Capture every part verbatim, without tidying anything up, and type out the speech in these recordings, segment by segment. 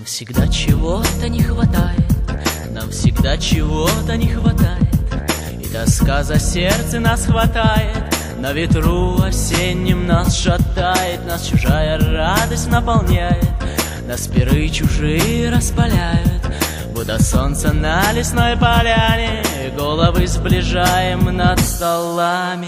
Нам всегда чего-то не хватает, нам всегда чего-то не хватает, и тоска за сердце нас хватает. На ветру осенним нас шатает, нас чужая радость наполняет, нас пиры чужие распаляют, будто солнце на лесной поляне. Головы сближаем над столами.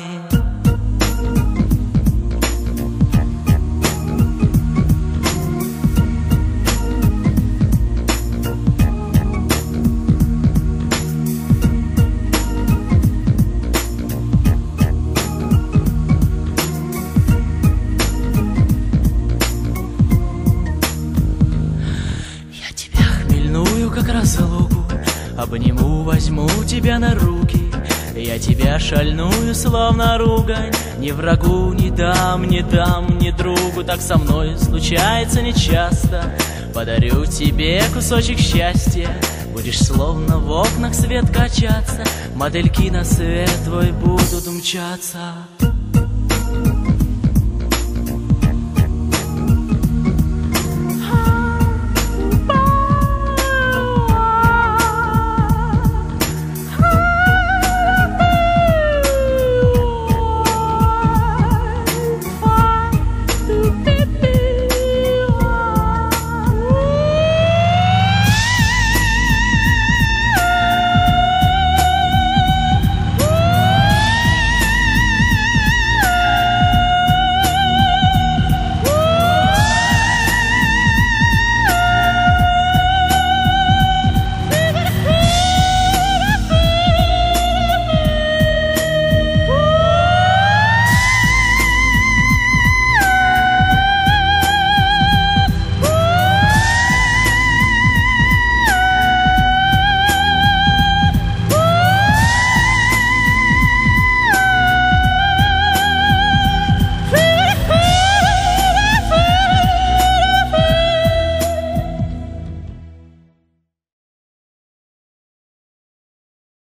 Как разлуку обниму, возьму тебя на руки. Я тебя шальную, словно ругань, ни врагу не дам, не дам, ни другу. Так со мной случается нечасто. Подарю тебе кусочек счастья, будешь словно в окнах свет качаться, модельки на свет твой будут мчаться.